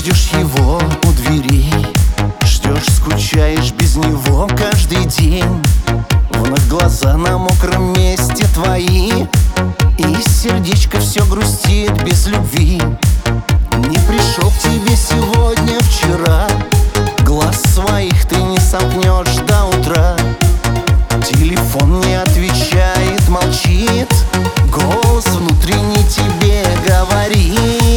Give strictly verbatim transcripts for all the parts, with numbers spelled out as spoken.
ждешь его у дверей, ждешь, скучаешь без него каждый день. Вновь глаза на мокром месте твои, и сердечко все грустит без любви. Не пришел к тебе сегодня, вчера, глаз своих ты не сомкнешь до утра. Телефон не отвечает, молчит, голос внутренний тебе говорит: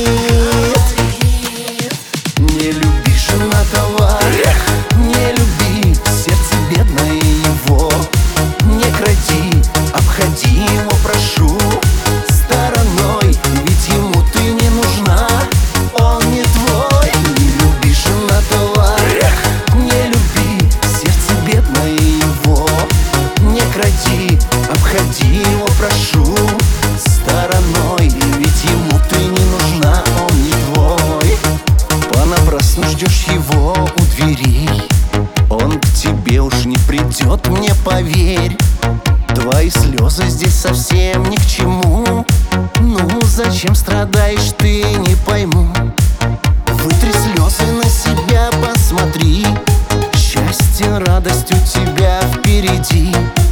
не люби, женатого, не люби, сердце бедное его. Не кради, обходи его, прошу, стороной, ведь ему ты не нужна, он не твой. Не люби, женатого, не люби, сердце бедное его. Не кради, обходи его, прошу, стороной, ведь ему ты не нужна, он не твой. Понапрасну ждешь его у дверей, он к тебе уж не придет, мне поверь. Твои слезы здесь совсем ни к чему. Ну зачем страдаешь ты, не пойму. Вытри слезы, на себя посмотри, счастье, радость у тебя впереди.